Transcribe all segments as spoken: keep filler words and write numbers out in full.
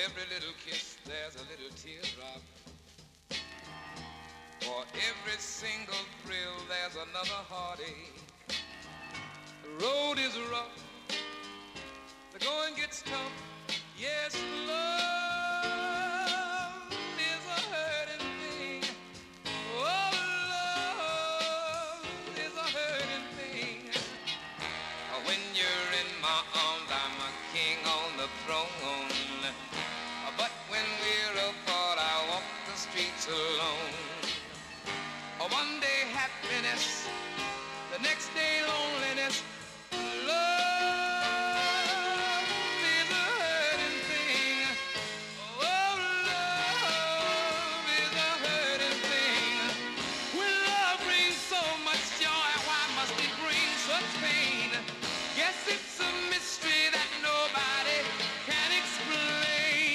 every little kiss there's a little teardrop. For every single thrill there's another heartache. The road is rough, the going gets tough. Yes, love is a hurting thing. Oh, love is a hurting thing. When you're in my arms, I'm a king on the throne. But when we're apart, I walk the streets alone. One day happiness, the next day loneliness. Love is a hurting thing. Oh, love is a hurting thing. When love brings so much joy, why must it bring such pain? Guess it's a mystery that nobody can explain.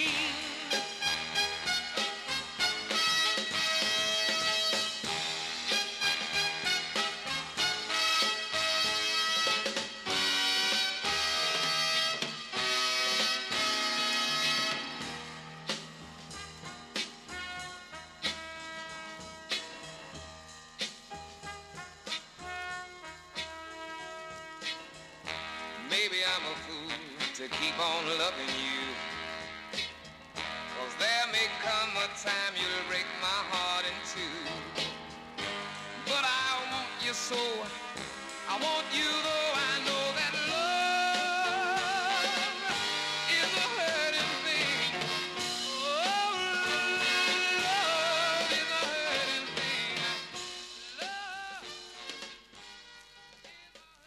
Maybe I'm a fool to keep on loving you, 'cause there may come a time you'll break my heart in two. But I want you so, I want you the